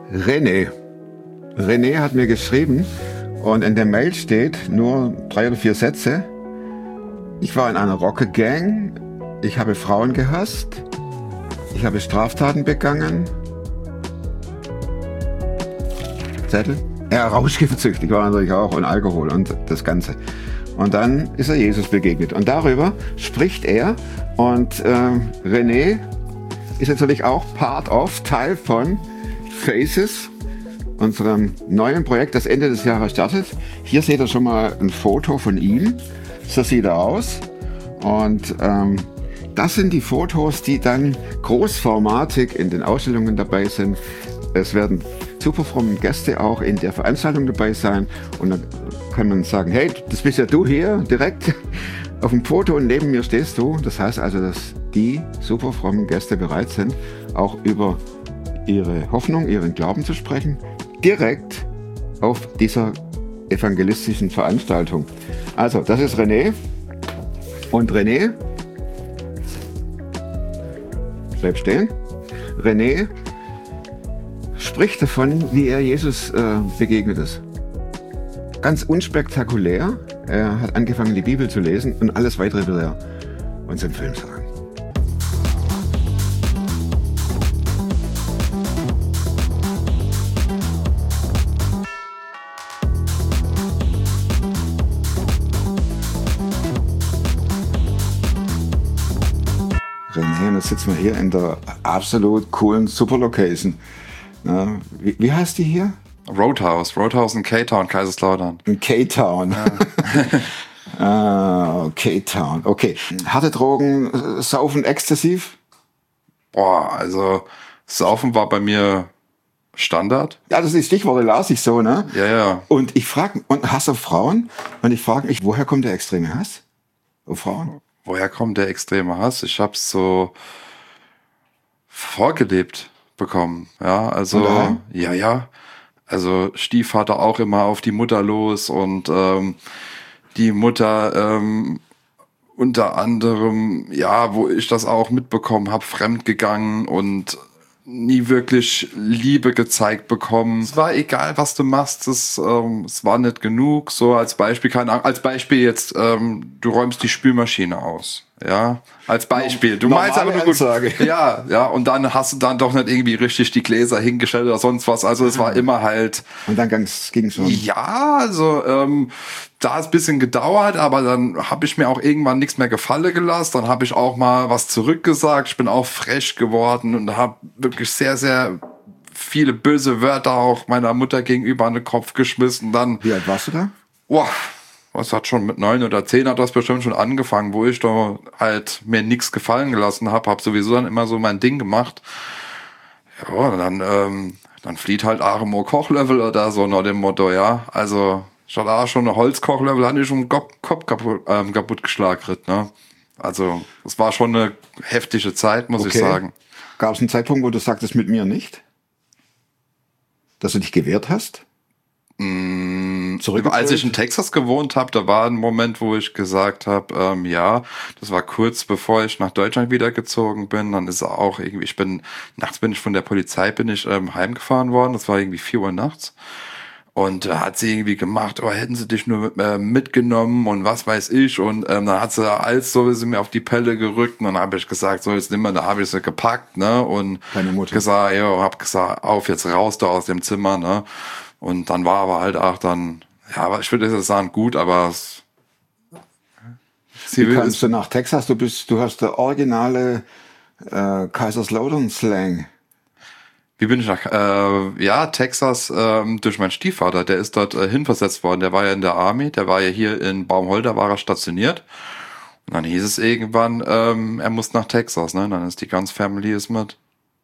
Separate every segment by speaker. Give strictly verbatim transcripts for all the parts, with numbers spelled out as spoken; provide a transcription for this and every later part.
Speaker 1: René. René hat mir geschrieben und in der Mail steht nur drei oder vier Sätze. Ich war in einer Rocker-Gang, ich habe Frauen gehasst, ich habe Straftaten begangen. Zettel? Ja, rauschgiftsüchtig war natürlich auch und Alkohol und das Ganze. Und dann ist er Jesus begegnet und darüber spricht er und äh, René ist natürlich auch Part of, Teil von Faces, unserem neuen Projekt, das Ende des Jahres startet. Hier seht ihr schon mal ein Foto von ihm. So sieht er aus. Und ähm, das sind die Fotos, die dann großformatig in den Ausstellungen dabei sind. Es werden super fromme Gäste auch in der Veranstaltung dabei sein. Und dann kann man sagen, hey, das bist ja du hier direkt auf dem Foto und neben mir stehst du. Das heißt also, dass die super frommen Gäste bereit sind, auch über ihre Hoffnung, ihren Glauben zu sprechen, direkt auf dieser evangelistischen Veranstaltung. Also, das ist René. Und René, bleib stehen. René spricht davon, wie er Jesus äh, begegnet ist. Ganz unspektakulär. Er hat angefangen, die Bibel zu lesen und alles weitere wird er uns im Film sagen. René, jetzt sitzen wir hier in der absolut coolen Super-Location. Na, wie, wie heißt die hier?
Speaker 2: Roadhouse. Roadhouse in K-Town, Kaiserslautern.
Speaker 1: In K-Town. Ja. ah, K-Town. Okay. Harte Drogen, Saufen exzessiv?
Speaker 2: Boah, also Saufen war bei mir Standard.
Speaker 1: Ja, das ist Stichworte, las ich so, ne?
Speaker 2: Ja, ja.
Speaker 1: Und ich frage, und Hass auf Frauen? Und ich frage mich, woher kommt der extreme Hass auf Frauen?
Speaker 2: Woher kommt der extreme Hass? Ich hab's so vorgelebt bekommen. Ja, also, ja, ja. Also Stiefvater auch immer auf die Mutter los und ähm, die Mutter ähm, unter anderem, ja, wo ich das auch mitbekommen habe, fremdgegangen und nie wirklich Liebe gezeigt bekommen. Es war egal, was du machst, es, ähm, es war nicht genug. So als Beispiel, keine Ahnung, als Beispiel jetzt, ähm, du räumst die Spülmaschine aus. Ja, als Beispiel. Du meinst aber nur gut. Ja, ja, und dann hast du dann doch nicht irgendwie richtig die Gläser hingestellt oder sonst was. Also es war immer halt.
Speaker 1: Und dann ging es schon.
Speaker 2: Ja, also ähm, da hat es ein bisschen gedauert, aber dann habe ich mir auch irgendwann nichts mehr gefallen gelassen. Dann habe ich auch mal was zurückgesagt. Ich bin auch frech geworden und habe wirklich sehr, sehr viele böse Wörter auch meiner Mutter gegenüber an den Kopf geschmissen. Dann.
Speaker 1: Wie alt warst du da?
Speaker 2: Boah. Was hat schon mit neun oder zehn hat das bestimmt schon angefangen, wo ich da halt mir nichts gefallen gelassen habe, habe sowieso dann immer so mein Ding gemacht. Ja, und dann, ähm, dann flieht halt Aremo Kochlöffel oder so nach dem Motto, ja. Also, ich hatte auch schon eine Holzkochlöffel, hatte ich schon den Kopf kaputt, ähm, kaputt geschlagert, ne. Also, es war schon eine heftige Zeit, muss okay. ich sagen.
Speaker 1: Gab es einen Zeitpunkt, wo du sagtest, mit mir nicht? Dass du dich gewehrt hast?
Speaker 2: Mm, als ich in Texas gewohnt habe, da war ein Moment, wo ich gesagt habe, ähm, ja, das war kurz bevor ich nach Deutschland wiedergezogen bin. Dann ist auch irgendwie, ich bin, nachts bin ich von der Polizei, bin ich ähm, heimgefahren worden. Das war irgendwie vier Uhr nachts. Und da äh, hat sie irgendwie gemacht, oh, hätten sie dich nur äh, mitgenommen und was weiß ich. Und ähm, dann hat sie alles so sie mir auf die Pelle gerückt. Und dann habe ich gesagt, so jetzt nimm mal, da habe ich sie gepackt, ne? Und
Speaker 1: Deine Mutter.
Speaker 2: gesagt, ja, hab gesagt, auf, jetzt raus da aus dem Zimmer, ne? Und dann war aber halt auch dann, ja, ich würde jetzt sagen, gut, aber es,
Speaker 1: Wie kannst du nach Texas? Du bist, du hast der originale äh, Kaiserslautern-Slang.
Speaker 2: Wie bin ich nach, äh, ja, Texas, ähm, durch meinen Stiefvater, der ist dort äh, hinversetzt worden, der war ja in der Army, der war ja hier in Baumholder, war er stationiert. Und dann hieß es irgendwann, ähm, er muss nach Texas, ne, dann ist die ganze Family ist mit.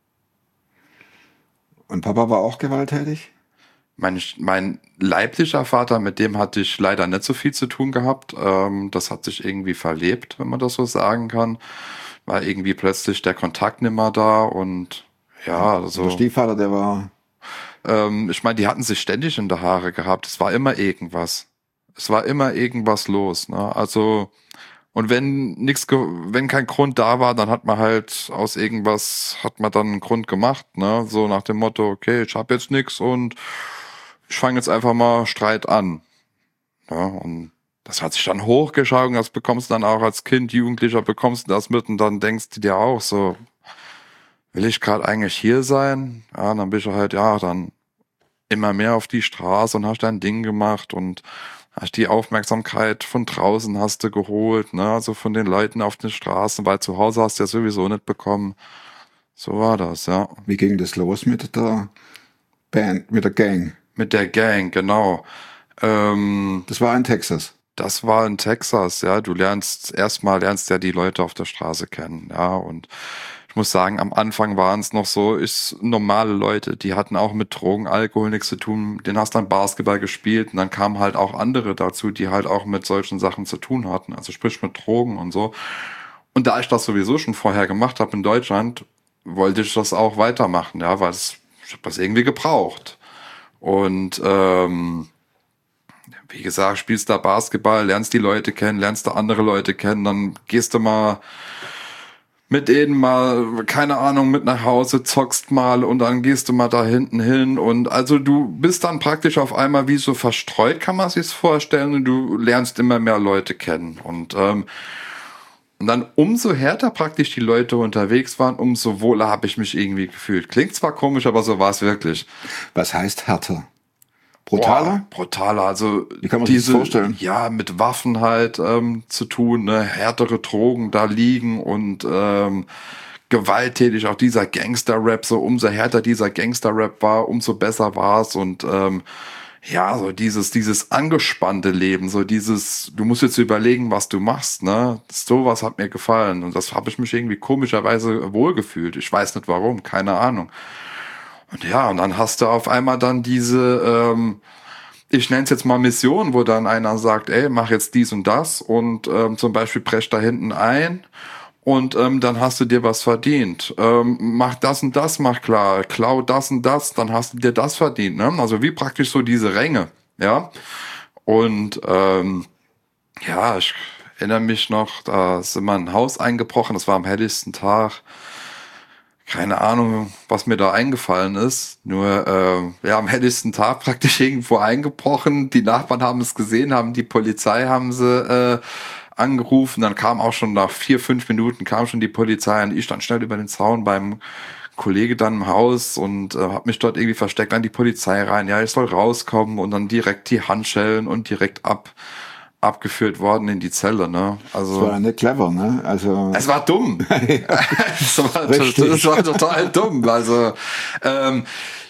Speaker 1: Und Papa war auch gewalttätig?
Speaker 2: Mein, mein leiblicher Vater, mit dem hatte ich leider nicht so viel zu tun gehabt. Ähm, das hat sich irgendwie verlebt, wenn man das so sagen kann. War irgendwie plötzlich der Kontakt nimmer da und ja, so.
Speaker 1: Der Stiefvater, der war...
Speaker 2: Ähm, ich meine, die hatten sich ständig in der Haare gehabt. Es war immer irgendwas. Es war immer irgendwas los. Ne? Also Und wenn nix, wenn kein Grund da war, dann hat man halt aus irgendwas, hat man dann einen Grund gemacht, ne? So nach dem Motto, okay, ich hab jetzt nix und ich fange jetzt einfach mal Streit an. Ja, und das hat sich dann hochgeschaut, das bekommst du dann auch als Kind, Jugendlicher bekommst du das mit und dann denkst du dir auch so, will ich gerade eigentlich hier sein? Ja, dann bist du halt, ja, dann immer mehr auf die Straße und hast dein Ding gemacht und hast die Aufmerksamkeit von draußen hast du geholt, ne, also von den Leuten auf den Straßen, weil zu Hause hast du ja sowieso nicht bekommen. So war das, ja.
Speaker 1: Wie ging das los mit der Band, mit der Gang?
Speaker 2: Mit der Gang, genau. Ähm,
Speaker 1: das war in Texas.
Speaker 2: Das war in Texas, ja. Du lernst, erstmal lernst ja die Leute auf der Straße kennen, ja, und ich muss sagen, am Anfang waren es noch so, ist normale Leute, die hatten auch mit Drogen, Alkohol nichts zu tun. Den hast dann Basketball gespielt und dann kamen halt auch andere dazu, die halt auch mit solchen Sachen zu tun hatten, also sprich mit Drogen und so. Und da ich das sowieso schon vorher gemacht habe in Deutschland, wollte ich das auch weitermachen, ja, weil es, ich habe das irgendwie gebraucht. Und ähm, wie gesagt, spielst da Basketball, lernst die Leute kennen, lernst da andere Leute kennen, dann gehst du mal mit denen mal, keine Ahnung, mit nach Hause, zockst mal und dann gehst du mal da hinten hin und also du bist dann praktisch auf einmal wie so verstreut, kann man sich's vorstellen, und du lernst immer mehr Leute kennen und ähm, und dann umso härter praktisch die Leute unterwegs waren, umso wohler habe ich mich irgendwie gefühlt. Klingt zwar komisch, aber so war es wirklich.
Speaker 1: Was heißt härter? Brutaler?
Speaker 2: Boah, brutaler, also
Speaker 1: wie kann man sich das vorstellen?
Speaker 2: Ja, mit Waffen halt ähm, zu tun, ne, härtere Drogen da liegen und ähm, gewalttätig, auch dieser Gangster-Rap, so umso härter dieser Gangster-Rap war, umso besser war's und ähm, ja, so dieses dieses angespannte Leben, so dieses, du musst jetzt überlegen, was du machst, ne, sowas hat mir gefallen und das habe ich mich irgendwie komischerweise wohlgefühlt, ich weiß nicht warum, keine Ahnung. Und ja, und dann hast du auf einmal dann diese, ähm, ich nenne es jetzt mal Mission, wo dann einer sagt, ey, mach jetzt dies und das und ähm, zum Beispiel brech da hinten ein und ähm, dann hast du dir was verdient. Ähm, mach das und das, mach klar, klau das und das, dann hast du dir das verdient. Ne? Also wie praktisch so diese Ränge, ja. Und ähm, ja, ich erinnere mich noch, da ist immer ein Haus eingebrochen, das war am helllichsten Tag. Keine Ahnung, was mir da eingefallen ist. Nur, äh, ja, am helllichsten Tag praktisch irgendwo eingebrochen. Die Nachbarn haben es gesehen, haben die Polizei, haben sie äh, angerufen. Dann kam auch schon nach vier, fünf Minuten kam schon die Polizei und ich stand schnell über den Zaun beim Kollege dann im Haus und äh, habe mich dort irgendwie versteckt, an die Polizei rein. Ja, ich soll rauskommen und dann direkt die Handschellen und direkt ab. abgeführt worden in die Zelle, ne? Also
Speaker 1: das war nicht clever, ne? Also
Speaker 2: es war dumm. es, war, das war total dumm. Also ähm,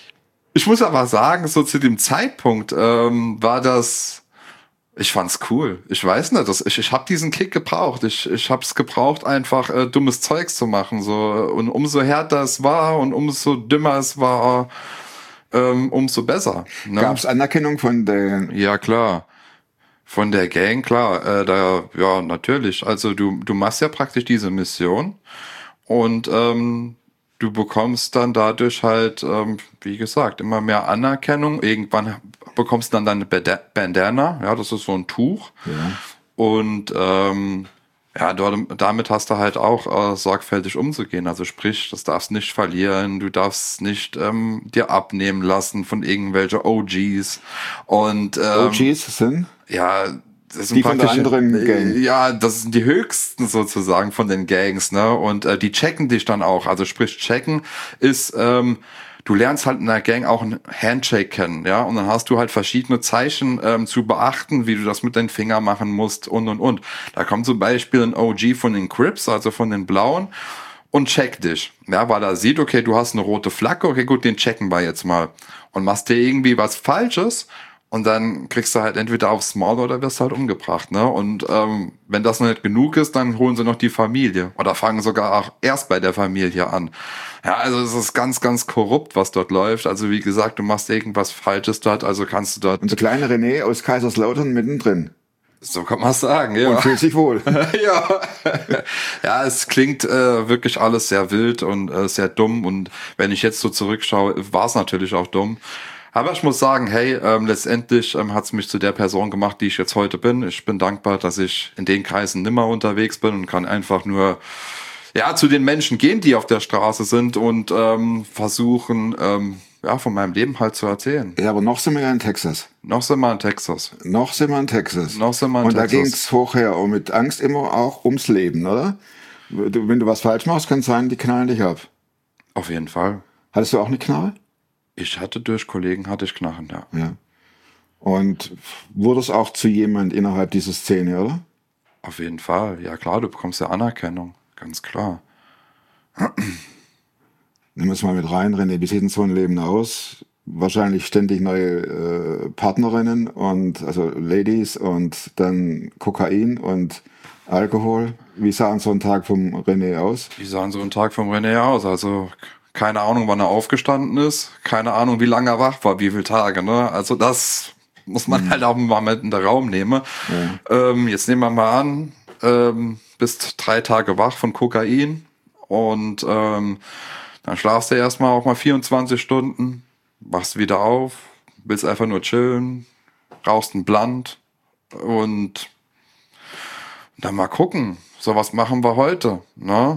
Speaker 2: ich muss aber sagen, so zu dem Zeitpunkt ähm, war das, ich fand's cool. Ich weiß nicht, das, ich ich habe diesen Kick gebraucht. Ich ich hab's gebraucht, einfach äh, dummes Zeugs zu machen, so, und umso härter es war und umso dümmer es war, ähm, umso besser. Ne?
Speaker 1: Gab's Anerkennung von der?
Speaker 2: Ja, klar. Von der Gang, klar, äh, da, ja, natürlich. Also du, du machst ja praktisch diese Mission und ähm, du bekommst dann dadurch halt, ähm, wie gesagt, immer mehr Anerkennung. Irgendwann bekommst du dann deine Bandana, ja, das ist so ein Tuch.
Speaker 1: Ja.
Speaker 2: Und ähm, ja, dort, damit hast du halt auch äh, sorgfältig umzugehen. Also sprich, das darfst nicht verlieren, du darfst nicht ähm, dir abnehmen lassen von irgendwelchen O Gs. Und ähm,
Speaker 1: O Gs sind?
Speaker 2: Ja, das sind
Speaker 1: die von der anderen Gang.
Speaker 2: Ja, das sind die höchsten sozusagen von den Gangs, ne? Und äh, die checken dich dann auch. Also sprich, checken ist, ähm, du lernst halt in der Gang auch ein Handshake kennen, ja? Und dann hast du halt verschiedene Zeichen ähm, zu beachten, wie du das mit den Fingern machen musst und und und. Da kommt zum Beispiel ein O G von den Crips, also von den Blauen, und checkt dich. Ja, weil er sieht, okay, du hast eine rote Flagge, okay, gut, den checken wir jetzt mal. Und machst dir irgendwie was Falsches, und dann kriegst du halt entweder aufs Maul oder wirst halt umgebracht, ne? Und ähm, wenn das noch nicht genug ist, dann holen sie noch die Familie. Oder fangen sogar auch erst bei der Familie an. Ja, also es ist ganz, ganz korrupt, was dort läuft. Also wie gesagt, du machst irgendwas Falsches dort, also kannst du dort...
Speaker 1: Und der kleine René aus Kaiserslautern mittendrin.
Speaker 2: So kann man sagen, ja.
Speaker 1: Und fühlt sich wohl.
Speaker 2: ja. ja, es klingt äh, wirklich alles sehr wild und äh, sehr dumm. Und wenn ich jetzt so zurückschaue, war es natürlich auch dumm. Aber ich muss sagen, hey, ähm, letztendlich ähm, hat es mich zu der Person gemacht, die ich jetzt heute bin. Ich bin dankbar, dass ich in den Kreisen nimmer unterwegs bin und kann einfach nur ja zu den Menschen gehen, die auf der Straße sind und ähm, versuchen, ähm, ja, von meinem Leben halt zu erzählen.
Speaker 1: Ja, aber noch sind wir ja in Texas.
Speaker 2: Noch sind wir in Texas.
Speaker 1: Noch sind wir in Texas.
Speaker 2: Noch sind wir in
Speaker 1: und
Speaker 2: Texas.
Speaker 1: Da ging es vorher auch mit Angst immer auch ums Leben, oder? Du, wenn du was falsch machst, kann es sein, die knallen dich ab.
Speaker 2: Auf jeden Fall.
Speaker 1: Hattest du auch eine Knarre?
Speaker 2: Ich hatte durch Kollegen, hatte ich Knarren, ja.
Speaker 1: Ja. Und wurdest auch zu jemand innerhalb dieser Szene, oder?
Speaker 2: Auf jeden Fall. Ja klar, du bekommst ja Anerkennung. Ganz klar.
Speaker 1: Nimm es mal mit rein, René. Wie sieht denn so ein Leben aus? Wahrscheinlich ständig neue äh, Partnerinnen und also Ladies und dann Kokain und Alkohol. Wie sah so ein Tag vom René aus?
Speaker 2: Wie sah so ein Tag vom René aus? Also keine Ahnung, wann er aufgestanden ist. Keine Ahnung, wie lange er wach war, wie viele Tage. Ne? Also das muss man mhm. halt auch mal mit in den Raum nehmen. Ja. Ähm, jetzt nehmen wir mal an, ähm, bist drei Tage wach von Kokain und ähm, dann schlafst du erstmal auch mal vierundzwanzig Stunden, wachst wieder auf, willst einfach nur chillen, rauchst einen Blunt und dann mal gucken, so was machen wir heute, ne?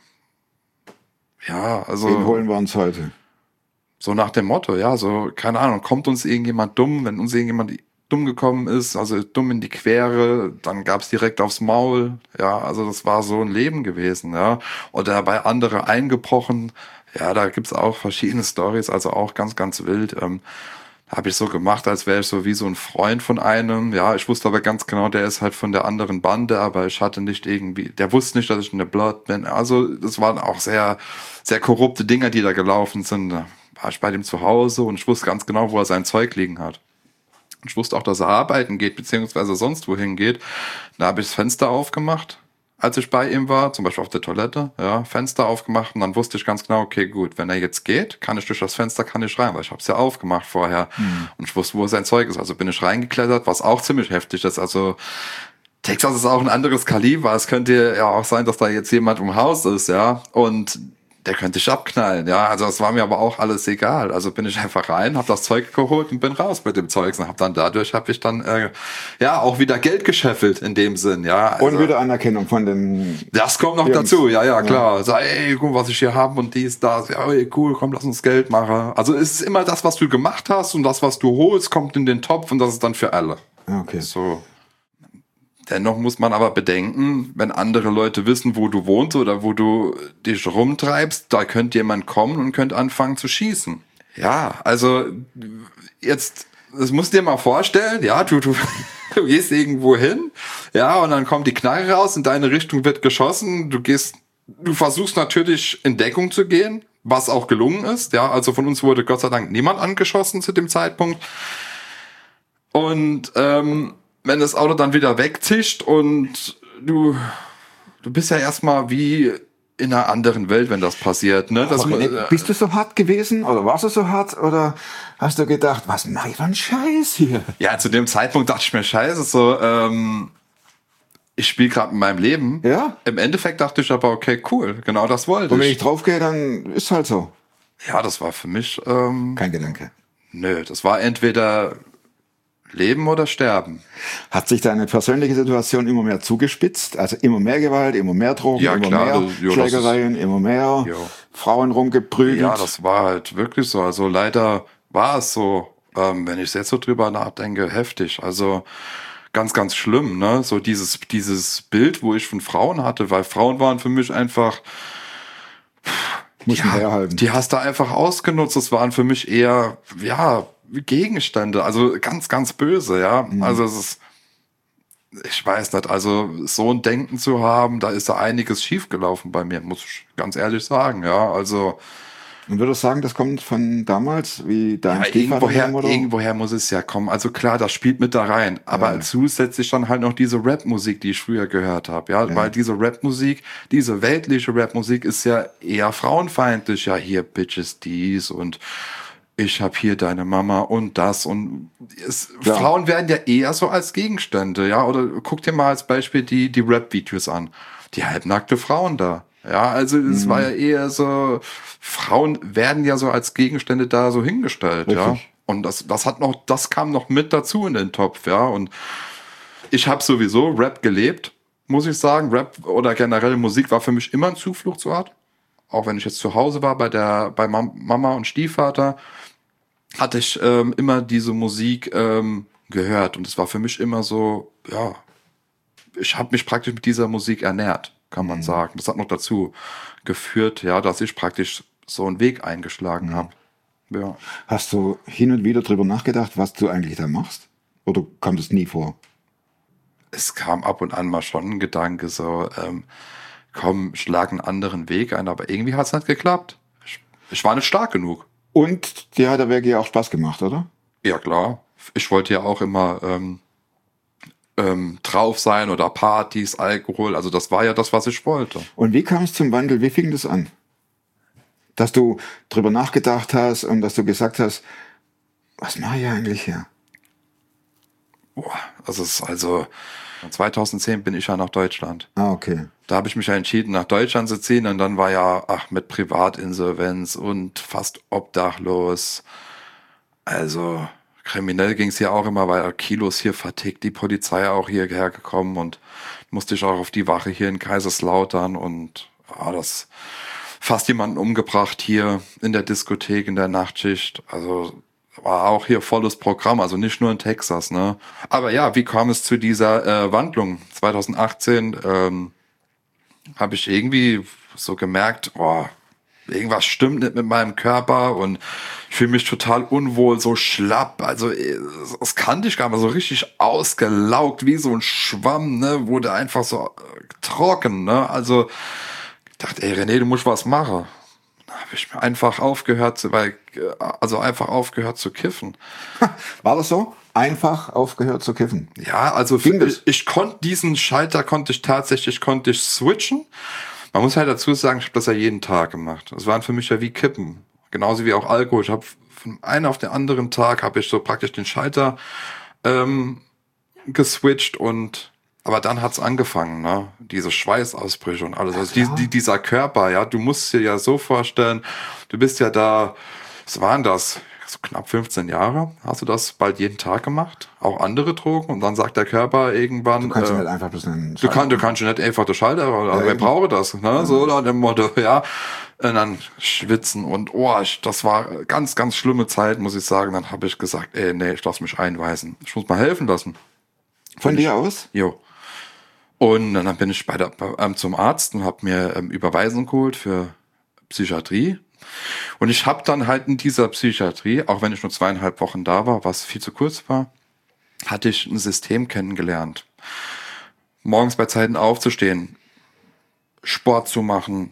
Speaker 2: Ja, also.
Speaker 1: Wen holen wir uns heute?
Speaker 2: So nach dem Motto, ja, so, keine Ahnung, kommt uns irgendjemand dumm, wenn uns irgendjemand dumm gekommen ist, also dumm in die Quere, dann gab's direkt aufs Maul, ja, also das war so ein Leben gewesen, ja. Oder bei andere eingebrochen, ja, da gibt's auch verschiedene Storys, also auch ganz, ganz wild. Ähm, habe ich so gemacht, als wäre ich so wie so ein Freund von einem. Ja, ich wusste aber ganz genau, der ist halt von der anderen Bande, aber ich hatte nicht irgendwie, der wusste nicht, dass ich eine Blood bin. Also das waren auch sehr, sehr korrupte Dinge, die da gelaufen sind. Da war ich bei dem zu Hause und ich wusste ganz genau, wo er sein Zeug liegen hat. Ich wusste auch, dass er arbeiten geht, beziehungsweise sonst wohin geht. Da habe ich das Fenster aufgemacht, als ich bei ihm war, zum Beispiel auf der Toilette, ja, Fenster aufgemacht und dann wusste ich ganz genau, okay, gut, wenn er jetzt geht, kann ich durch das Fenster, kann ich rein, weil ich habe es ja aufgemacht vorher mhm. und ich wusste, wo sein Zeug ist. Also bin ich reingeklettert, was auch ziemlich heftig ist. Also Texas ist auch ein anderes Kaliber. Es könnte ja auch sein, dass da jetzt jemand im Haus ist, ja, und der könnte ich abknallen, ja, also das war mir aber auch alles egal, also bin ich einfach rein, hab das Zeug geholt und bin raus mit dem Zeug und hab dann dadurch, hab ich dann, äh, ja, auch wieder Geld gescheffelt in dem Sinn, ja. Also,
Speaker 1: und wieder Anerkennung von den...
Speaker 2: Das kommt noch Jungs. Dazu, ja, ja, klar, ja. Sag, ey, guck, was ich hier habe und dies, das, ja, ey, cool, komm, lass uns Geld machen. Also es ist immer das, was du gemacht hast und das, was du holst, kommt in den Topf und das ist dann für alle.
Speaker 1: Okay.
Speaker 2: So. Dennoch muss man aber bedenken, wenn andere Leute wissen, wo du wohnst oder wo du dich rumtreibst, da könnte jemand kommen und könnte anfangen zu schießen. Ja, also jetzt, das musst du dir mal vorstellen, ja, du, du, du gehst irgendwo hin, ja, und dann kommt die Knarre raus, in deine Richtung wird geschossen, du gehst, du versuchst natürlich in Deckung zu gehen, was auch gelungen ist, ja, also von uns wurde Gott sei Dank niemand angeschossen zu dem Zeitpunkt. Und, ähm, wenn das Auto dann wieder wegzischt und du, du bist ja erstmal wie in einer anderen Welt, wenn das passiert, ne? Das,
Speaker 1: äh, bist du so hart gewesen oder warst du so hart oder hast du gedacht, was mach ich für einen Scheiß hier?
Speaker 2: Ja, zu dem Zeitpunkt dachte ich mir, scheiße, so, ähm, ich spiele gerade in meinem Leben.
Speaker 1: Ja.
Speaker 2: Im Endeffekt dachte ich aber, okay, cool, genau das wollte ich.
Speaker 1: Und wenn ich draufgehe, dann ist halt so.
Speaker 2: Ja, das war für mich, ähm,
Speaker 1: kein Gedanke.
Speaker 2: Nö, das war entweder Leben oder sterben.
Speaker 1: Hat sich deine persönliche Situation immer mehr zugespitzt? Also immer mehr Gewalt, immer mehr Drogen,
Speaker 2: ja,
Speaker 1: immer
Speaker 2: klar,
Speaker 1: mehr
Speaker 2: das, jo,
Speaker 1: Schlägereien,
Speaker 2: ist,
Speaker 1: immer mehr
Speaker 2: jo.
Speaker 1: Frauen rumgeprügelt?
Speaker 2: Ja, das war halt wirklich so. Also leider war es so, ähm, wenn ich jetzt so drüber nachdenke, heftig. Also ganz, ganz schlimm, ne? So dieses, dieses Bild, wo ich von Frauen hatte, weil Frauen waren für mich einfach...
Speaker 1: Muss man herhalten.
Speaker 2: Die hast du einfach ausgenutzt. Das waren für mich eher, ja... Gegenstände, also ganz, ganz böse, ja. Mhm. Also es ist, ich weiß nicht, also so ein Denken zu haben, da ist da einiges schiefgelaufen bei mir, muss ich ganz ehrlich sagen, ja. Also
Speaker 1: und würdest du sagen, das kommt von damals, wie dein
Speaker 2: ja,
Speaker 1: Stiefvater?
Speaker 2: Irgendwoher, irgendwoher muss es ja kommen. Also klar, das spielt mit da rein. Aber ja. zusätzlich dann halt noch diese Rap-Musik, die ich früher gehört habe. Ja? ja, weil diese Rap-Musik, diese weltliche Rap-Musik ist ja eher frauenfeindlich. Ja, hier Bitches dies und ich hab hier deine Mama und das und es, ja. Frauen werden ja eher so als Gegenstände, ja, oder guck dir mal als Beispiel die die Rap-Videos an, die halbnackte Frauen da, ja, also es mhm. war ja eher so, Frauen werden ja so als Gegenstände da so hingestellt, richtig. Ja, Und das, das hat noch, das kam noch mit dazu in den Topf, ja. Und ich habe sowieso Rap gelebt, muss ich sagen. Rap oder generell Musik war für mich immer ein Zufluchtsort. Auch wenn ich jetzt zu Hause war bei der, bei Mama und Stiefvater, hatte ich ähm, immer diese Musik ähm, gehört. Und es war für mich immer so, ja, ich habe mich praktisch mit dieser Musik ernährt, kann man mhm. sagen. Das hat noch dazu geführt, ja, dass ich praktisch so einen Weg eingeschlagen mhm. habe. Ja.
Speaker 1: Hast du hin und wieder drüber nachgedacht, was du eigentlich da machst? Oder kommt es nie vor?
Speaker 2: Es kam ab und an mal schon ein Gedanke, so, ähm, komm, schlag einen anderen Weg ein, aber irgendwie hat es nicht geklappt. Ich, ich war nicht stark genug.
Speaker 1: Und dir hat der Weg ja auch Spaß gemacht, oder?
Speaker 2: Ja, klar. Ich wollte ja auch immer ähm, ähm, drauf sein oder Partys, Alkohol, also das war ja das, was ich wollte.
Speaker 1: Und wie kam es zum Wandel? Wie fing das an? Dass du drüber nachgedacht hast und dass du gesagt hast, was mache ich eigentlich hier?
Speaker 2: Boah, das ist also zweitausendzehn bin ich ja nach Deutschland.
Speaker 1: Ah, okay.
Speaker 2: Da habe ich mich ja entschieden, nach Deutschland zu ziehen und dann war ja, ach, mit Privatinsolvenz und fast obdachlos. Also kriminell ging es ja auch immer, weil Kilos hier vertickt, die Polizei auch hierher gekommen und musste ich auch auf die Wache hier in Kaiserslautern und ah, das fast jemanden umgebracht hier in der Diskothek, in der Nachtschicht. Also war auch hier volles Programm, also nicht nur in Texas, ne? Aber ja, wie kam es zu dieser äh, Wandlung? zweitausendachtzehn ähm, habe ich irgendwie so gemerkt, oh, irgendwas stimmt nicht mit meinem Körper und ich fühle mich total unwohl, so schlapp. Also das kannte ich gar nicht, so richtig ausgelaugt, wie so ein Schwamm, ne? Wurde einfach so äh, trocken, ne? Also ich dachte, ey René, du musst was machen. Da habe ich mir einfach aufgehört, zu, weil, also einfach aufgehört zu kiffen.
Speaker 1: War das so? Einfach aufgehört zu kiffen?
Speaker 2: Ja, also ich, ich konnte diesen Schalter, konnte ich tatsächlich, konnte ich switchen. Man muss halt dazu sagen, ich habe das ja jeden Tag gemacht. Das waren für mich ja wie Kippen. Genauso wie auch Alkohol. Ich habe von einem auf den anderen Tag habe ich so praktisch den Schalter ähm, geswitcht und aber dann hat's angefangen, ne? Diese Schweißausbrüche und alles. Also die, die, dieser Körper, ja, du musst dir ja so vorstellen, du bist ja da, was waren das? So knapp fünfzehn Jahre hast du das bald jeden Tag gemacht, auch andere Drogen und dann sagt der Körper irgendwann,
Speaker 1: du kannst
Speaker 2: äh,
Speaker 1: nicht einfach bloß einen
Speaker 2: du, kann, du kannst nicht einfach den Schalter, oder ja, wer braucht das, ne? Ja. So oder dem Motto, ja. Und dann schwitzen und oh, ich, das war ganz, ganz schlimme Zeit, muss ich sagen. Dann habe ich gesagt, ey, nee, ich lass mich einweisen. Ich muss mal helfen lassen.
Speaker 1: Von
Speaker 2: und
Speaker 1: dir
Speaker 2: ich,
Speaker 1: aus?
Speaker 2: Jo. Und dann bin ich bei der, ähm, zum Arzt und habe mir ähm, Überweisung geholt für Psychiatrie. Und ich habe dann halt in dieser Psychiatrie, auch wenn ich nur zweieinhalb Wochen da war, was viel zu kurz war, hatte ich ein System kennengelernt. Morgens bei Zeiten aufzustehen, Sport zu machen,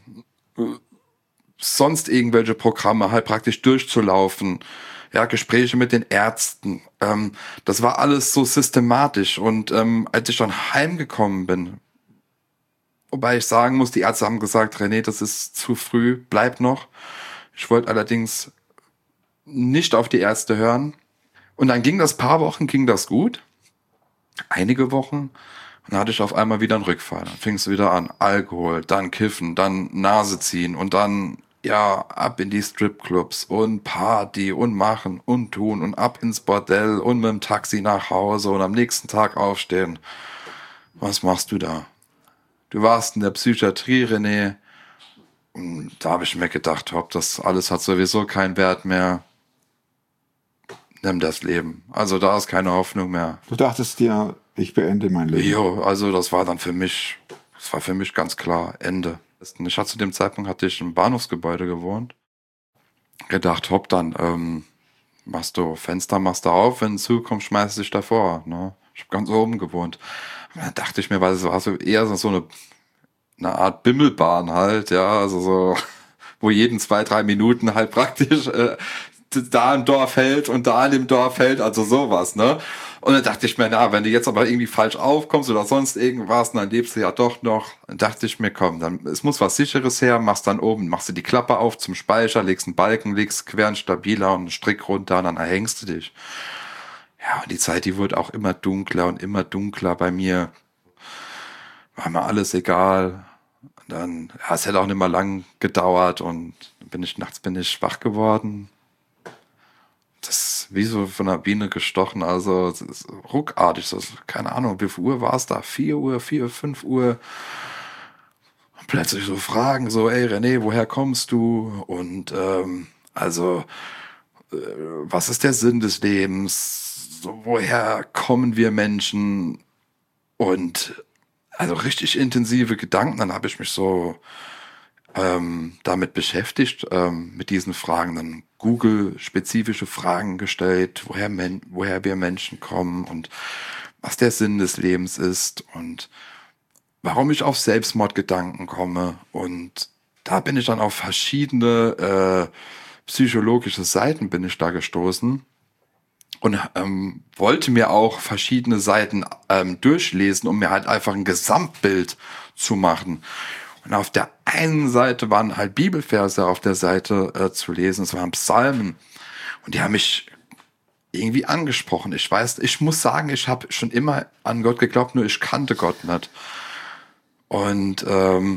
Speaker 2: sonst irgendwelche Programme halt praktisch durchzulaufen, ja, Gespräche mit den Ärzten. Ähm, das war alles so systematisch. Und ähm, als ich dann heimgekommen bin, wobei ich sagen muss, die Ärzte haben gesagt, René, das ist zu früh, bleib noch. Ich wollte allerdings nicht auf die Ärzte hören. Und dann ging das paar Wochen, ging das gut. Einige Wochen. Und dann hatte ich auf einmal wieder einen Rückfall. Dann fing es wieder an. Alkohol, dann Kiffen, dann Nase ziehen und dann ja, ab in die Stripclubs und Party und machen und tun und ab ins Bordell und mit dem Taxi nach Hause und am nächsten Tag aufstehen. Was machst du da? Du warst in der Psychiatrie, René. Und da habe ich mir gedacht, hopp, das alles hat sowieso keinen Wert mehr. Nimm das Leben. Also da ist keine Hoffnung mehr.
Speaker 1: Du dachtest dir, ich beende mein Leben.
Speaker 2: Jo, also das war dann für mich, das war für mich ganz klar, Ende. Ich hatte zu dem Zeitpunkt hatte ich im Bahnhofsgebäude gewohnt. Gedacht, hopp, dann ähm, machst du Fenster, machst du auf, wenn ein Zug kommt, schmeißt du dich davor. Ne? Ich habe ganz oben gewohnt. Und dann dachte ich mir, weil es war so eher so eine, eine Art Bimmelbahn halt, ja, also so, wo jeden zwei, drei Minuten halt praktisch äh, da im Dorf hält und da in dem Dorf hält, also sowas, ne? Und dann dachte ich mir, na, wenn du jetzt aber irgendwie falsch aufkommst oder sonst irgendwas, dann lebst du ja doch noch. Dann dachte ich mir, komm, dann, es muss was Sicheres her, machst dann oben, machst du die Klappe auf zum Speicher, legst einen Balken, legst quer und stabiler und einen Strick runter und dann erhängst du dich. Ja, und die Zeit, die wurde auch immer dunkler und immer dunkler bei mir. War mir alles egal. Und dann, ja, es hätte auch nicht mehr lang gedauert und dann bin ich, nachts bin ich wach geworden. Das wie so von einer Biene gestochen, also es ist ruckartig, so, keine Ahnung, wie viel Uhr war es da? vier Uhr, vier, fünf Uhr. Und plötzlich so Fragen, so, ey René, woher kommst du? Und ähm, also, äh, was ist der Sinn des Lebens? So, woher kommen wir Menschen? Und also richtig intensive Gedanken, dann habe ich mich so ähm, damit beschäftigt, ähm, mit diesen Fragen, dann Google-spezifische Fragen gestellt, woher, Men- woher wir Menschen kommen und was der Sinn des Lebens ist und warum ich auf Selbstmordgedanken komme. Und da bin ich dann auf verschiedene äh, psychologische Seiten bin ich da gestoßen und ähm, wollte mir auch verschiedene Seiten ähm, durchlesen, um mir halt einfach ein Gesamtbild zu machen. Und auf der einen Seite waren halt Bibelverse auf der Seite äh, zu lesen, es waren Psalmen. Und die haben mich irgendwie angesprochen. Ich weiß, ich muss sagen, ich habe schon immer an Gott geglaubt, nur ich kannte Gott nicht. Und ähm,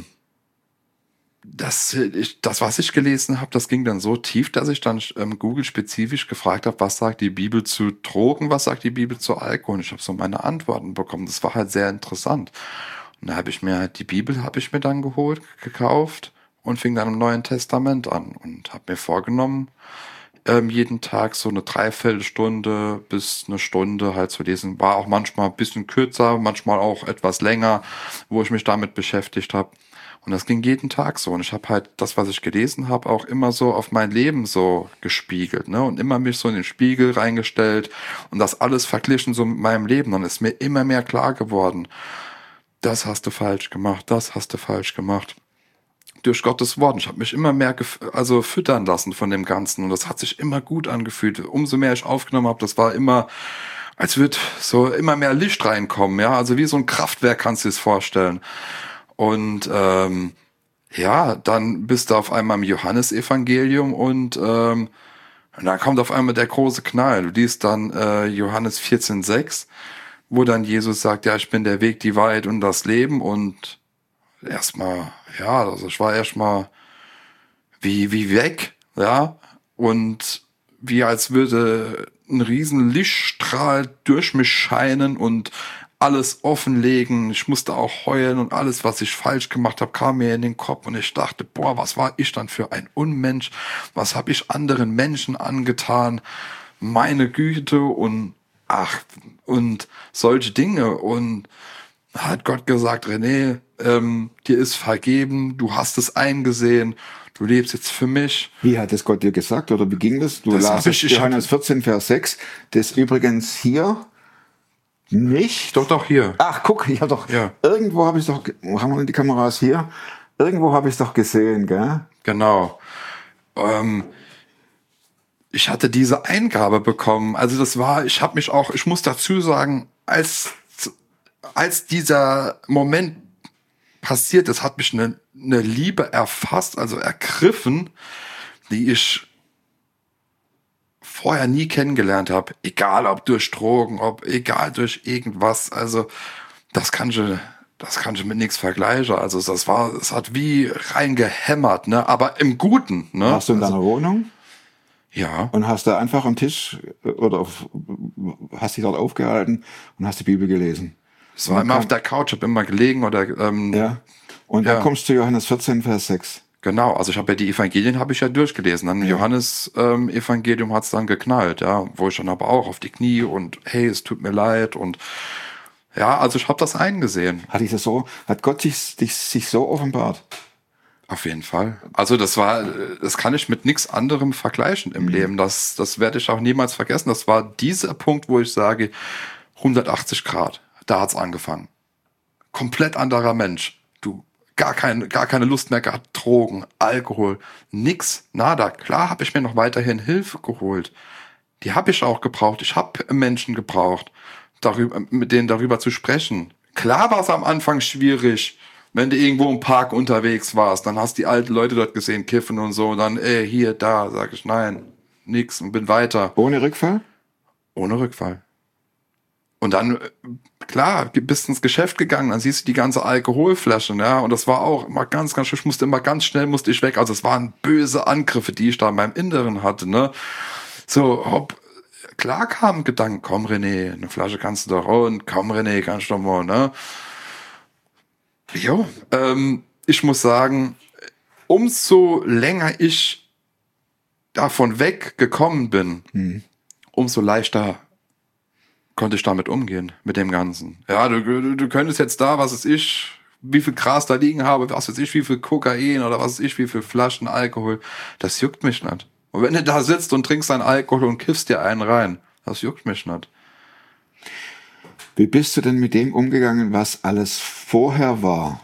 Speaker 2: das, ich, das, was ich gelesen habe, das ging dann so tief, dass ich dann ähm, Google spezifisch gefragt habe, was sagt die Bibel zu Drogen, was sagt die Bibel zu Alkohol. Und ich habe so meine Antworten bekommen. Das war halt sehr interessant. Und da habe ich mir halt die Bibel habe ich mir dann geholt, gekauft und fing dann im Neuen Testament an und habe mir vorgenommen, ähm, jeden Tag so eine Dreiviertelstunde bis eine Stunde halt zu lesen. War auch manchmal ein bisschen kürzer, manchmal auch etwas länger, wo ich mich damit beschäftigt habe. Und das ging jeden Tag so. Und ich habe halt das, was ich gelesen habe, auch immer so auf mein Leben so gespiegelt, ne? Und immer mich so in den Spiegel reingestellt und das alles verglichen so mit meinem Leben. Dann ist mir immer mehr klar geworden, das hast du falsch gemacht, das hast du falsch gemacht. Durch Gottes Wort. Ich habe mich immer mehr gef- also füttern lassen von dem Ganzen und das hat sich immer gut angefühlt. Umso mehr ich aufgenommen habe, das war immer, als würde so immer mehr Licht reinkommen, ja, also wie so ein Kraftwerk kannst du dir das vorstellen. Und ähm, ja, dann bist du auf einmal im Johannesevangelium und ähm, und dann kommt auf einmal der große Knall. Du liest dann äh, Johannes vierzehn sechs, wo dann Jesus sagt, ja, ich bin der Weg, die Wahrheit und das Leben. Und erstmal, ja, also ich war erstmal wie, wie weg, ja, und wie als würde ein riesen Lichtstrahl durch mich scheinen und alles offenlegen. Ich musste auch heulen und alles, was ich falsch gemacht habe, kam mir in den Kopf und ich dachte, boah, was war ich dann für ein Unmensch? Was habe ich anderen Menschen angetan? Meine Güte und ach, und solche Dinge. Und hat Gott gesagt, René, ähm, dir ist vergeben, du hast es eingesehen, du lebst jetzt für mich.
Speaker 1: Wie hat es Gott dir gesagt oder wie ging das? Du
Speaker 2: Das
Speaker 1: las
Speaker 2: hab ich- ich
Speaker 1: Johannes vierzehn, Vers sechs, das übrigens hier nicht.
Speaker 2: Doch, doch, hier.
Speaker 1: Ach, guck, ich habe doch,
Speaker 2: Ja.
Speaker 1: irgendwo habe ich doch, wo haben wir denn die Kameras hier? Irgendwo habe ich es doch gesehen, gell?
Speaker 2: Genau. Ähm, ich hatte diese Eingabe bekommen. Also das war, ich habe mich auch, ich muss dazu sagen, als, als dieser Moment passiert ist, hat mich eine, eine Liebe erfasst, also ergriffen, die ich vorher nie kennengelernt habe. Egal ob durch Drogen, ob egal durch irgendwas. Also das kann ich, das kann ich mit nichts vergleichen. Also das war, es hat wie reingehämmert, ne? Aber im Guten, ne?
Speaker 1: Warst du in
Speaker 2: also,
Speaker 1: deiner Wohnung
Speaker 2: ja,
Speaker 1: und hast da einfach am Tisch oder auf, hast dich dort aufgehalten und hast die Bibel gelesen.
Speaker 2: es war immer auf der Couch, hab immer gelegen oder ähm,
Speaker 1: Ja. Und
Speaker 2: Ja.
Speaker 1: dann kommst du zu Johannes vierzehn, Vers sechs.
Speaker 2: genau. Also ich habe ja die Evangelien habe ich ja durchgelesen. Dann im Johannes ähm, Evangelium hat's dann geknallt, ja, wo ich dann aber auch auf die Knie und hey, es tut mir leid und ja, also ich habe das eingesehen.
Speaker 1: Hat dich das so, hat Gott sich, dich, sich so offenbart?
Speaker 2: Auf jeden Fall. Also das war, das kann ich mit nichts anderem vergleichen im Leben. Das, das werde ich auch niemals vergessen. Das war dieser Punkt, wo ich sage, hundertachtzig Grad. Da hat's angefangen. Komplett anderer Mensch. Du, gar keine, gar keine Lust mehr gehabt. Drogen, Alkohol, nix, nada. Klar habe ich mir noch weiterhin Hilfe geholt. Die habe ich auch gebraucht. Ich habe Menschen gebraucht, darüber, mit denen darüber zu sprechen. Klar war es am Anfang schwierig, wenn du irgendwo im Park unterwegs warst, dann hast die alten Leute dort gesehen, kiffen und so, und dann, ey, hier, da, sag ich, nein, nix und bin weiter.
Speaker 1: Ohne Rückfall?
Speaker 2: Ohne Rückfall. Und dann, klar, bist ins Geschäft gegangen, dann siehst du die ganze Alkoholflasche, ja, und das war auch immer ganz, ganz schön, ich musste immer ganz schnell, musste ich weg, also es waren böse Angriffe, die ich da in meinem Inneren hatte, ne, so, hopp, klar kamen Gedanken, komm René, eine Flasche kannst du doch, und komm René, kannst du doch mal, ne? Jo, ähm, ich muss sagen, umso länger ich davon weggekommen bin, hm. umso leichter konnte ich damit umgehen, mit dem Ganzen. Ja, du, du, du könntest jetzt da, was weiß ich, wie viel Gras da liegen habe, was weiß ich, wie viel Kokain oder was weiß ich, wie viel Flaschen Alkohol, das juckt mich nicht. Und wenn du da sitzt und trinkst deinen Alkohol und kiffst dir einen rein, das juckt mich nicht.
Speaker 1: Wie bist du denn mit dem umgegangen, was alles vorher war?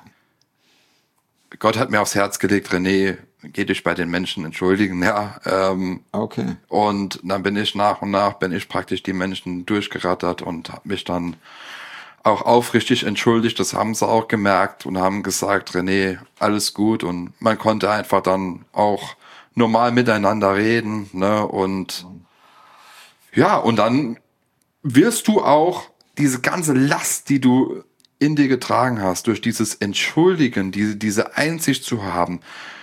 Speaker 2: Gott hat mir aufs Herz gelegt, René, geh dich bei den Menschen entschuldigen, ja. Ähm,
Speaker 1: okay.
Speaker 2: Und dann bin ich nach und nach, bin ich praktisch die Menschen durchgerattert und habe mich dann auch aufrichtig entschuldigt. Das haben sie auch gemerkt und haben gesagt, René, alles gut. Und man konnte einfach dann auch normal miteinander reden, ne? Und ja, und dann wirst du auch diese ganze Last, die du in dir getragen hast, durch dieses Entschuldigen, diese, diese Einsicht zu haben,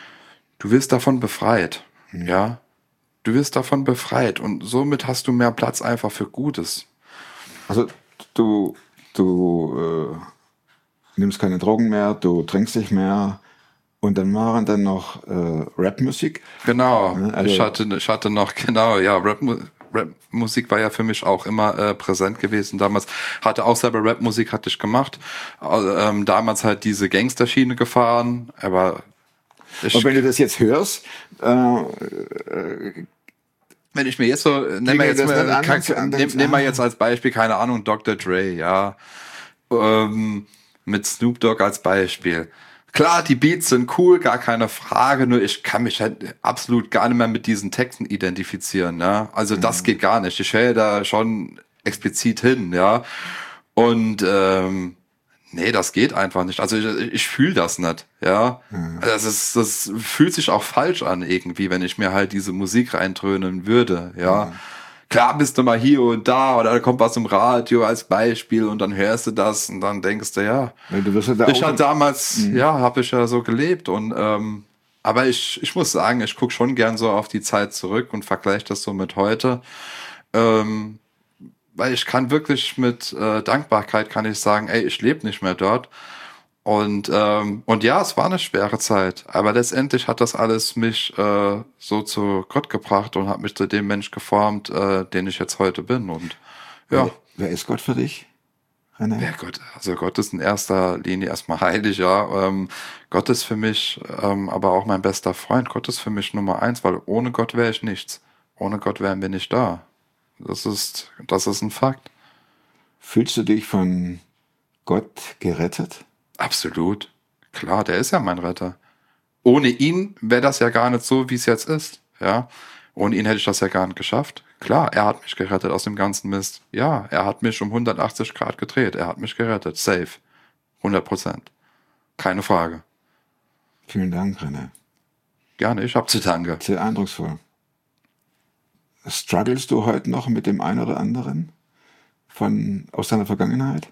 Speaker 2: du wirst davon befreit, mhm. ja. Du wirst davon befreit und somit hast du mehr Platz einfach für Gutes.
Speaker 1: Also du, du äh, nimmst keine Drogen mehr, du trinkst nicht mehr und dann waren dann noch äh, Rapmusik.
Speaker 2: Genau, also ich hatte, ich hatte noch, genau, ja, Rapmusik. Rap-Musik war ja für mich auch immer äh, präsent gewesen damals. Hatte auch selber Rap-Musik hatte ich gemacht. Ähm, damals halt diese Gangsterschiene gefahren, aber
Speaker 1: ich und wenn du das jetzt hörst, äh, äh,
Speaker 2: wenn ich mir jetzt so, nehmen wir jetzt mal, kann, nehm, nehm wir jetzt als Beispiel, keine Ahnung, Doktor Dre, ja, ähm, mit Snoop Dogg als Beispiel. Klar, die Beats sind cool, gar keine Frage, nur ich kann mich halt absolut gar nicht mehr mit diesen Texten identifizieren, ja. Also mhm. das geht gar nicht. Ich höre da schon explizit hin, ja. Und ähm, nee, das geht einfach nicht. Also ich, ich fühle das nicht, ja. Mhm. Das ist, das fühlt sich auch falsch an irgendwie, wenn ich mir halt diese Musik reindröhnen würde, ja. Mhm. Klar bist du mal hier und da oder da kommt was im Radio als Beispiel und dann hörst du das und dann denkst du, ja, ja du wirst ja da ich hatte damals, mhm. ja, habe ich ja so gelebt und ähm, aber ich ich muss sagen, ich gucke schon gern so auf die Zeit zurück und vergleiche das so mit heute, ähm, weil ich kann wirklich mit äh, Dankbarkeit kann ich sagen, ey, ich lebe nicht mehr dort. Und ähm, und ja, es war eine schwere Zeit, aber letztendlich hat das alles mich äh, so zu Gott gebracht und hat mich zu dem Mensch geformt, äh, den ich jetzt heute bin. Und ja.
Speaker 1: Wer, wer ist Gott für dich,
Speaker 2: René? Wer Gott? Also Gott ist in erster Linie erstmal heilig, ja. Ähm, Gott ist für mich, ähm, aber auch mein bester Freund. Gott ist für mich Nummer eins, weil ohne Gott wäre ich nichts. Ohne Gott wären wir nicht da. Das ist, das ist ein Fakt.
Speaker 1: Fühlst du dich von Gott gerettet?
Speaker 2: Absolut. Klar, der ist ja mein Retter. Ohne ihn wäre das ja gar nicht so, wie es jetzt ist. Ja, ohne ihn hätte ich das ja gar nicht geschafft. Klar, er hat mich gerettet aus dem ganzen Mist. Ja, er hat mich um hundertachtzig Grad gedreht. Er hat mich gerettet. Safe. hundert Prozent. Keine Frage.
Speaker 1: Vielen Dank, René.
Speaker 2: Gerne, ich hab zu danke.
Speaker 1: Sehr eindrucksvoll. Strugglest du heute noch mit dem einen oder anderen von, aus deiner Vergangenheit?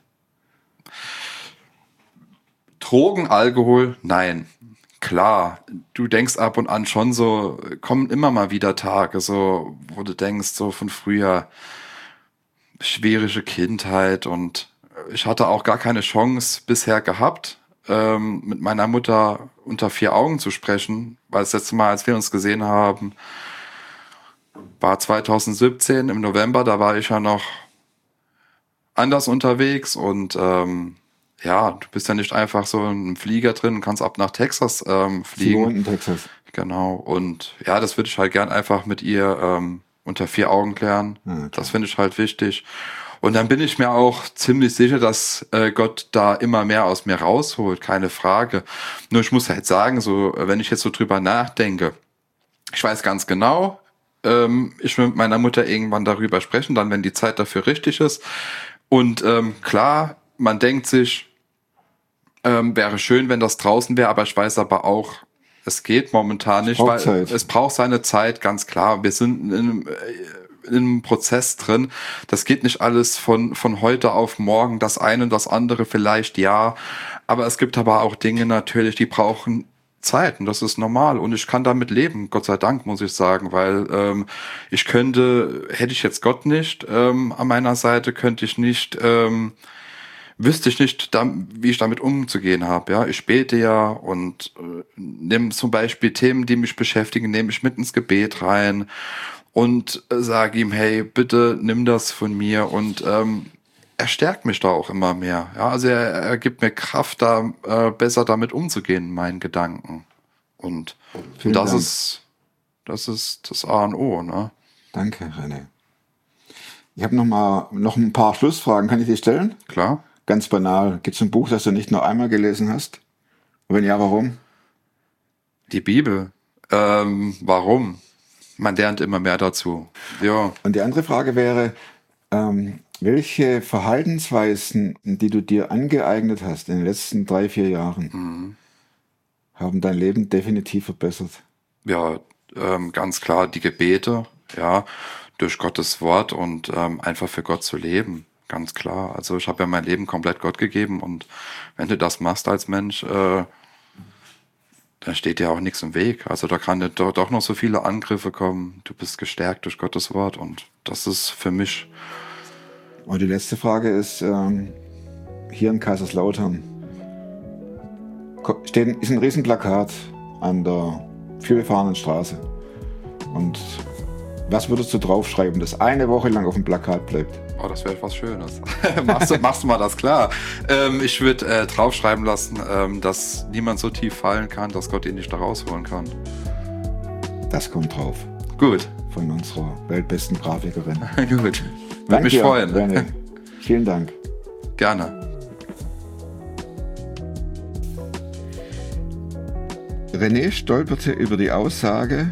Speaker 2: Drogen, Alkohol, nein. Klar, du denkst ab und an schon so, kommen immer mal wieder Tage, so, wo du denkst, so von früher, schwierige Kindheit und ich hatte auch gar keine Chance bisher gehabt, ähm, mit meiner Mutter unter vier Augen zu sprechen, weil das letzte Mal, als wir uns gesehen haben, war zwanzig siebzehn im November, da war ich ja noch anders unterwegs und ähm, ja, du bist ja nicht einfach so in einem Flieger drin und kannst ab nach Texas ähm, fliegen.
Speaker 1: Sie in Texas.
Speaker 2: Genau. Und ja, das würde ich halt gern einfach mit ihr ähm, unter vier Augen klären. Ja, das finde ich halt wichtig. Und dann bin ich mir auch ziemlich sicher, dass äh, Gott da immer mehr aus mir rausholt, keine Frage. Nur ich muss halt sagen, so wenn ich jetzt so drüber nachdenke, ich weiß ganz genau, ähm, ich will mit meiner Mutter irgendwann darüber sprechen, dann wenn die Zeit dafür richtig ist. Und ähm, klar, man denkt sich, ähm, wäre schön, wenn das draußen wäre, aber ich weiß aber auch, es geht momentan nicht, weil Zeit. Es braucht seine Zeit, ganz klar. Wir sind in einem, in einem Prozess drin. Das geht nicht alles von, von heute auf morgen, das eine und das andere vielleicht ja. Aber es gibt aber auch Dinge natürlich, die brauchen Zeit und das ist normal und ich kann damit leben, Gott sei Dank, muss ich sagen, weil ähm, ich könnte, hätte ich jetzt Gott nicht ähm, an meiner Seite, könnte ich nicht, ähm, wüsste ich nicht, da, wie ich damit umzugehen habe. Ja, ich bete ja und äh, nehme zum Beispiel Themen, die mich beschäftigen, nehme ich mit ins Gebet rein und äh, sage ihm, hey, bitte nimm das von mir und ähm, er stärkt mich da auch immer mehr. Ja, also er, er gibt mir Kraft, da äh, besser damit umzugehen in meinen Gedanken. Und, und das
Speaker 1: Dank.
Speaker 2: ist das ist das A und O, ne?
Speaker 1: Danke, René. Ich habe noch mal noch ein paar Schlussfragen. Kann ich die stellen?
Speaker 2: Klar.
Speaker 1: Ganz banal. Gibt es ein Buch, das du nicht nur einmal gelesen hast? Und wenn ja, warum?
Speaker 2: Die Bibel. Ähm, warum? Man lernt immer mehr dazu. Ja.
Speaker 1: Und die andere Frage wäre, ähm, welche Verhaltensweisen, die du dir angeeignet hast in den letzten drei, vier Jahren,
Speaker 2: Mhm.
Speaker 1: haben dein Leben definitiv verbessert?
Speaker 2: Ja, ähm, ganz klar die Gebete, ja, durch Gottes Wort und ähm, einfach für Gott zu leben, ganz klar. Also ich habe ja mein Leben komplett Gott gegeben und wenn du das machst als Mensch, äh, dann steht dir auch nichts im Weg. Also da kann doch, doch noch so viele Angriffe kommen. Du bist gestärkt durch Gottes Wort und das ist für mich.
Speaker 1: Und die letzte Frage ist, ähm, hier in Kaiserslautern ko- steht, ist ein Riesenplakat an der vielbefahrenen Straße. Und was würdest du draufschreiben, das eine Woche lang auf dem Plakat bleibt?
Speaker 2: Oh, das wäre was Schönes. machst, du, machst du mal das klar. Ähm, ich würde äh, draufschreiben lassen, ähm, dass niemand so tief fallen kann, dass Gott ihn nicht da rausholen kann.
Speaker 1: Das kommt drauf.
Speaker 2: Gut.
Speaker 1: Von unserer weltbesten Grafikerin.
Speaker 2: Gut. Würde
Speaker 1: Danke
Speaker 2: mich
Speaker 1: dir,
Speaker 2: freuen.
Speaker 1: René. Vielen Dank.
Speaker 2: Gerne.
Speaker 1: René stolperte über die Aussage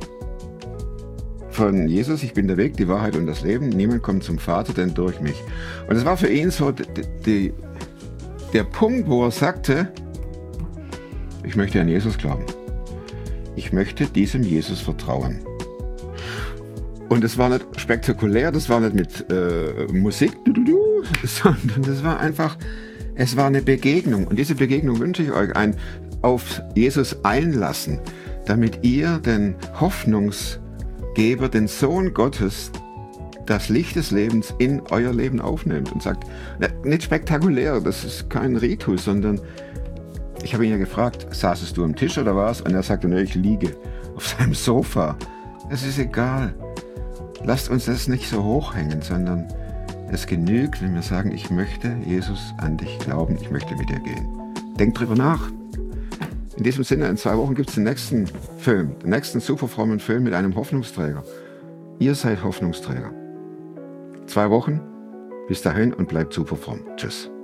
Speaker 1: von Jesus, ich bin der Weg, die Wahrheit und das Leben. Niemand kommt zum Vater, denn durch mich. Und es war für ihn so die, die, der Punkt, wo er sagte, ich möchte an Jesus glauben. Ich möchte diesem Jesus vertrauen. Und es war nicht spektakulär, das war nicht mit äh, Musik, du, du, du, sondern das war einfach, es war eine Begegnung. Und diese Begegnung wünsche ich euch, ein auf Jesus einlassen, damit ihr den Hoffnungsgeber, den Sohn Gottes, das Licht des Lebens in euer Leben aufnimmt und sagt, nicht spektakulär, das ist kein Ritus, sondern ich habe ihn ja gefragt, saßest du am Tisch oder was? Und er sagte, ne, ich liege auf seinem Sofa. Das ist egal. Lasst uns das nicht so hochhängen, sondern es genügt, wenn wir sagen, ich möchte, Jesus, an dich glauben, ich möchte mit dir gehen. Denkt drüber nach. In diesem Sinne, in zwei Wochen gibt es den nächsten Film, den nächsten super frommen Film mit einem Hoffnungsträger. Ihr seid Hoffnungsträger. Zwei Wochen, bis dahin und bleibt super fromm. Tschüss.